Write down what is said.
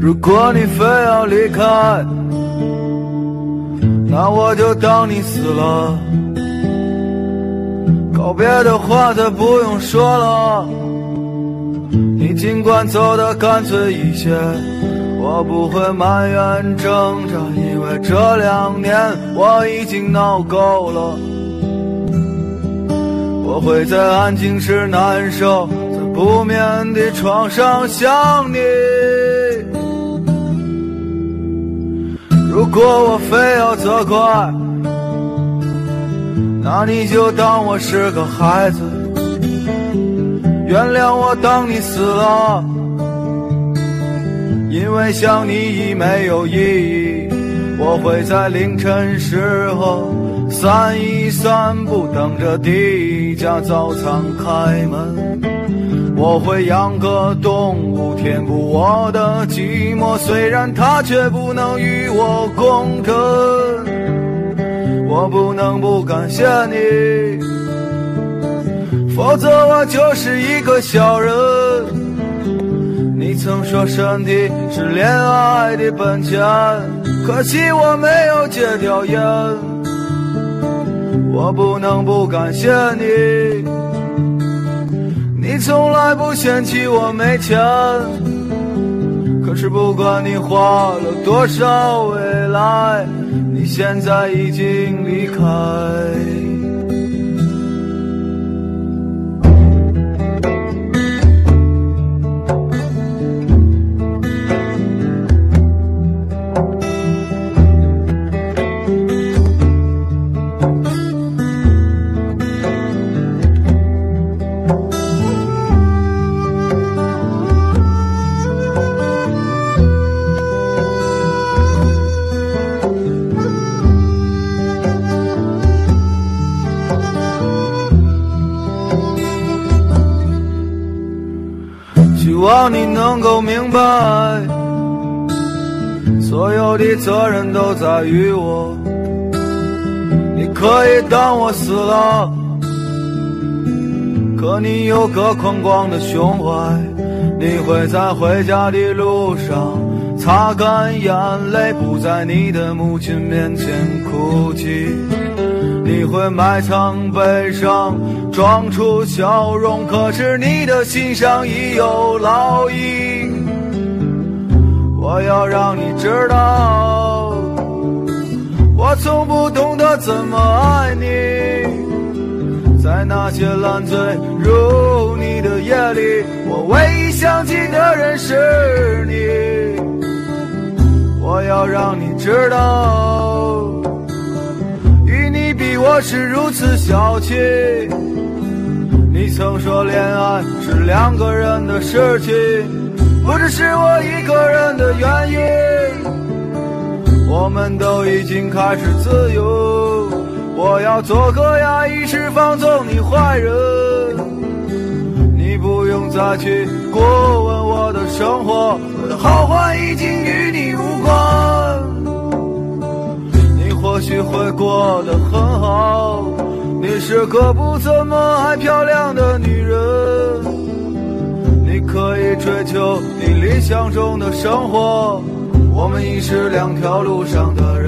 如果你非要离开，那我就当你死了，告别的话再不用说了，你尽管走得干脆一些，我不会埋怨挣扎，因为这2年我已经闹够了。我会在安静时难受，在不眠的床上想你。如果我非要责怪，那你就当我是个孩子，原谅我当你死了，因为想你已没有意义。我会在凌晨时候散一散步，等着第一家早餐开门。我会养个动物填补我的寂寞，虽然它却不能与我共振。我不能不感谢你，否则我就是一个小人。你曾说身体是恋爱的本钱，可惜我没有戒掉烟。我不能不感谢你，你从来不嫌弃我没钱，可是不管你花了多少未来，你现在已经离开。希望你能够明白，所有的责任都在于我。你可以当我死了，可你有个宽广的胸怀，你会在回家的路上擦干眼泪，不在你的母亲面前哭泣。你会埋藏悲伤，装出笑容，可是你的心上已有烙印。我要让你知道，我从不懂得怎么爱你，在那些烂醉如你的夜里，我唯一想起的人是你。我要让你知道，与你比我是如此小气。你曾说恋爱是2个人的事情，不只是我一个人的原因。我们都已经开始自由，我要做个压抑释放纵你坏人。你不用再去过问我的生活，我的好坏已经与你无关。你或许会过得很好，你是个不怎么爱漂亮的女人，你可以追求你理想中的生活，我们已是2条路上的人。